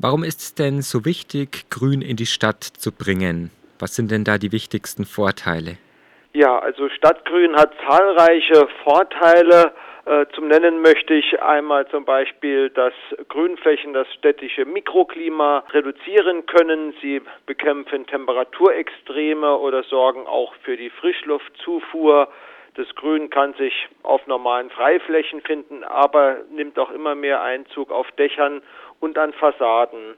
Warum ist es denn so wichtig, Grün in die Stadt zu bringen? Was sind denn da die wichtigsten Vorteile? Ja, also Stadtgrün hat zahlreiche Vorteile. Zum Nennen möchte ich einmal zum Beispiel, dass Grünflächen das städtische Mikroklima reduzieren können. Sie bekämpfen Temperaturextreme oder sorgen auch für die Frischluftzufuhr. Das Grün kann sich auf normalen Freiflächen finden, aber nimmt auch immer mehr Einzug auf Dächern und an Fassaden.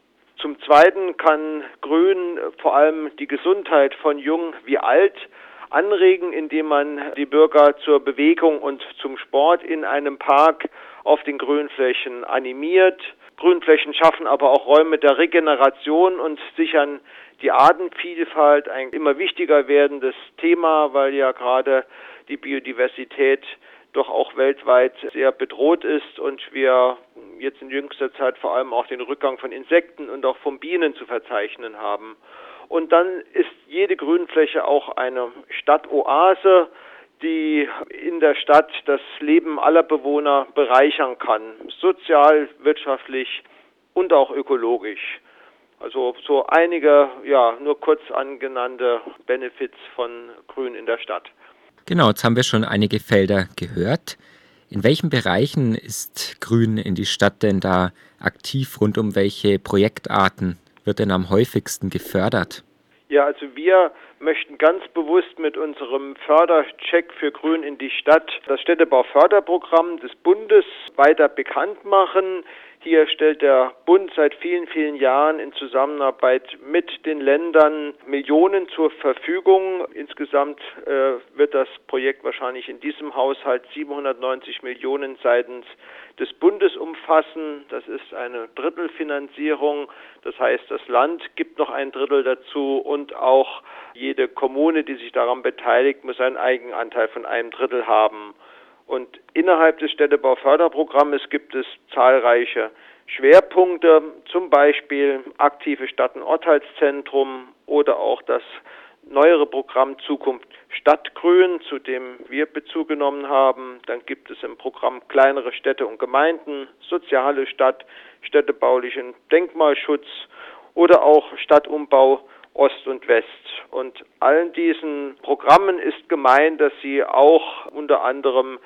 Zum Zweiten kann Grün vor allem die Gesundheit von jung wie alt anregen, indem man die Bürger zur Bewegung und zum Sport in einem Park auf den Grünflächen animiert. Grünflächen schaffen aber auch Räume der Regeneration und sichern die Artenvielfalt, ein immer wichtiger werdendes Thema, weil ja gerade die Biodiversität doch auch weltweit sehr bedroht ist und wir jetzt in jüngster Zeit vor allem auch den Rückgang von Insekten und auch von Bienen zu verzeichnen haben. Und dann ist jede Grünfläche auch eine Stadtoase, die in der Stadt das Leben aller Bewohner bereichern kann, sozial, wirtschaftlich und auch ökologisch. Also so einige, nur kurz angenannte Benefits von Grün in der Stadt. Genau, jetzt haben wir schon einige Felder gehört. In welchen Bereichen ist Grün in die Stadt denn da aktiv? Rund um welche Projektarten wird denn am häufigsten gefördert? Ja, also wir möchten ganz bewusst mit unserem Fördercheck für Grün in die Stadt das Städtebauförderprogramm des Bundes weiter bekannt machen. Hier stellt der Bund seit vielen, vielen Jahren in Zusammenarbeit mit den Ländern Millionen zur Verfügung. Insgesamt wird das Projekt wahrscheinlich in diesem Haushalt 790 Millionen seitens des Bundes umfassen. Das ist eine Drittelfinanzierung. Das heißt, das Land gibt noch ein Drittel dazu und auch jede Kommune, die sich daran beteiligt, muss einen Eigenanteil von einem Drittel haben. Und innerhalb des Städtebauförderprogrammes gibt es zahlreiche Schwerpunkte, zum Beispiel aktive Stadt- und Ortsteilzentrum oder auch das neuere Programm Zukunft Stadtgrün, zu dem wir Bezug genommen haben. Dann gibt es im Programm kleinere Städte und Gemeinden, soziale Stadt, städtebaulichen Denkmalschutz oder auch Stadtumbau Ost und West. Und allen diesen Programmen ist gemeint, dass sie auch unter anderem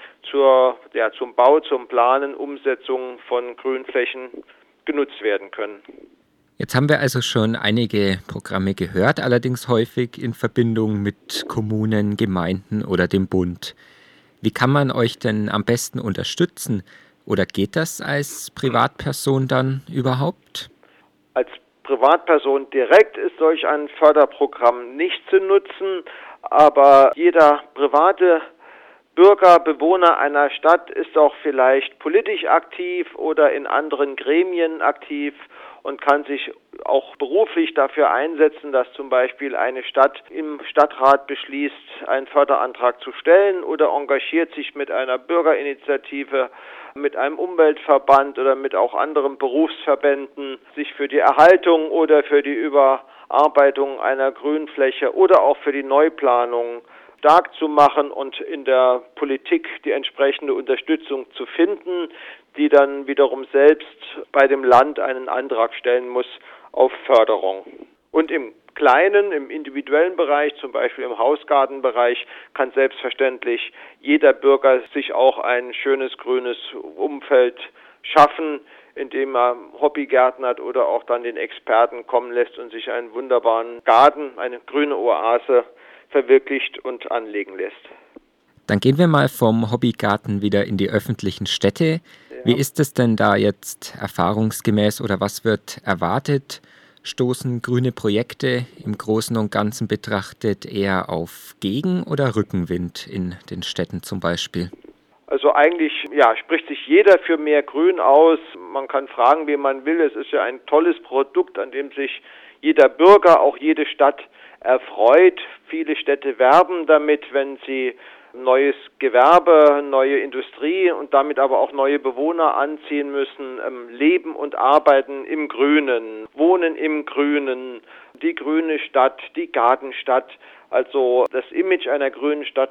zum Bau, zum Planen, Umsetzung von Grünflächen genutzt werden können. Jetzt haben wir also schon einige Programme gehört, allerdings häufig in Verbindung mit Kommunen, Gemeinden oder dem Bund. Wie kann man euch denn am besten unterstützen? Oder geht das als Privatperson dann überhaupt? Als Privatperson direkt ist solch ein Förderprogramm nicht zu nutzen, aber jeder private Bürger, Bewohner einer Stadt ist auch vielleicht politisch aktiv oder in anderen Gremien aktiv und kann sich auch beruflich dafür einsetzen, dass zum Beispiel eine Stadt im Stadtrat beschließt, einen Förderantrag zu stellen oder engagiert sich mit einer Bürgerinitiative, mit einem Umweltverband oder mit auch anderen Berufsverbänden, sich für die Erhaltung oder für die Überarbeitung einer Grünfläche oder auch für die Neuplanung stark zu machen und in der Politik die entsprechende Unterstützung zu finden, die dann wiederum selbst bei dem Land einen Antrag stellen muss auf Förderung. Und im Kleinen, im individuellen Bereich, zum Beispiel im Hausgartenbereich, kann selbstverständlich jeder Bürger sich auch ein schönes grünes Umfeld schaffen, indem er Hobbygärtnert oder auch dann den Experten kommen lässt und sich einen wunderbaren Garten, eine grüne Oase verwirklicht und anlegen lässt. Dann gehen wir mal vom Hobbygarten wieder in die öffentlichen Städte. Ja. Wie ist es denn da jetzt erfahrungsgemäß oder was wird erwartet? Stoßen grüne Projekte im Großen und Ganzen betrachtet eher auf Gegen- oder Rückenwind in den Städten zum Beispiel? Also eigentlich spricht sich jeder für mehr Grün aus. Man kann fragen, wie man will. Es ist ja ein tolles Produkt, an dem sich jeder Bürger, auch jede Stadt erfreut. Viele Städte werben damit, wenn sie neues Gewerbe, neue Industrie und damit aber auch neue Bewohner anziehen müssen, leben und arbeiten im Grünen, wohnen im Grünen, die grüne Stadt, die Gartenstadt. Also das Image einer grünen Stadt ist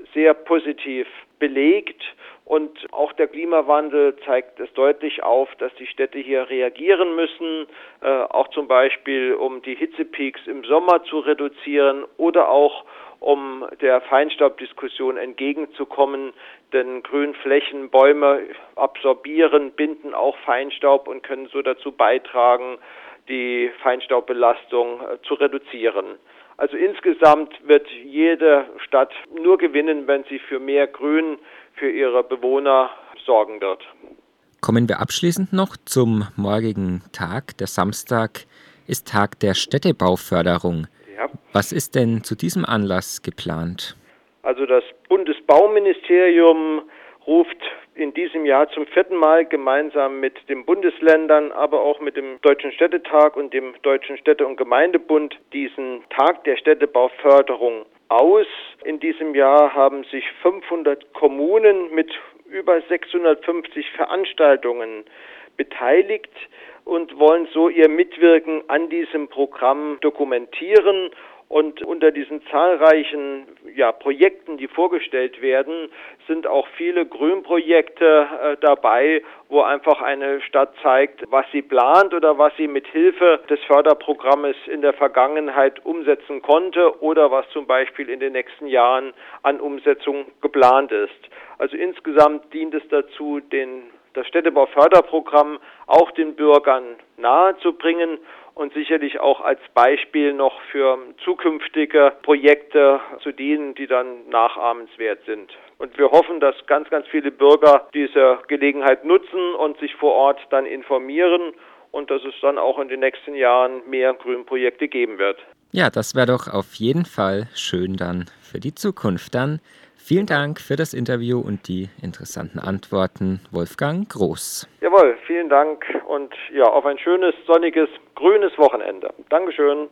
sehr positiv belegt. Und auch der Klimawandel zeigt es deutlich auf, dass die Städte hier reagieren müssen, auch zum Beispiel um die Hitzepeaks im Sommer zu reduzieren oder auch um der Feinstaubdiskussion entgegenzukommen. Denn Grünflächen, Bäume absorbieren, binden auch Feinstaub und können so dazu beitragen, die Feinstaubbelastung zu reduzieren. Also insgesamt wird jede Stadt nur gewinnen, wenn sie für mehr Grün für ihre Bewohner sorgen wird. Kommen wir abschließend noch zum morgigen Tag. Der Samstag ist Tag der Städtebauförderung. Ja. Was ist denn zu diesem Anlass geplant? Also das Bundesbauministerium ruft in diesem Jahr zum 4. Mal gemeinsam mit den Bundesländern, aber auch mit dem Deutschen Städtetag und dem Deutschen Städte- und Gemeindebund diesen Tag der Städtebauförderung aus. In diesem Jahr haben sich 500 Kommunen mit über 650 Veranstaltungen beteiligt und wollen so ihr Mitwirken an diesem Programm dokumentieren. Und unter diesen zahlreichen Projekten, die vorgestellt werden, sind auch viele Grünprojekte dabei, wo einfach eine Stadt zeigt, was sie plant oder was sie mit Hilfe des Förderprogrammes in der Vergangenheit umsetzen konnte oder was zum Beispiel in den nächsten Jahren an Umsetzung geplant ist. Also insgesamt dient es dazu, das Städtebauförderprogramm auch den Bürgern nahezubringen und sicherlich auch als Beispiel noch für zukünftige Projekte zu dienen, die dann nachahmenswert sind. Und wir hoffen, dass ganz, ganz viele Bürger diese Gelegenheit nutzen und sich vor Ort dann informieren und dass es dann auch in den nächsten Jahren mehr Grünprojekte geben wird. Ja, das wäre doch auf jeden Fall schön dann für die Zukunft. Dann vielen Dank für das Interview und die interessanten Antworten, Wolfgang Groß. Jawohl, vielen Dank und auf ein schönes, sonniges, grünes Wochenende. Dankeschön.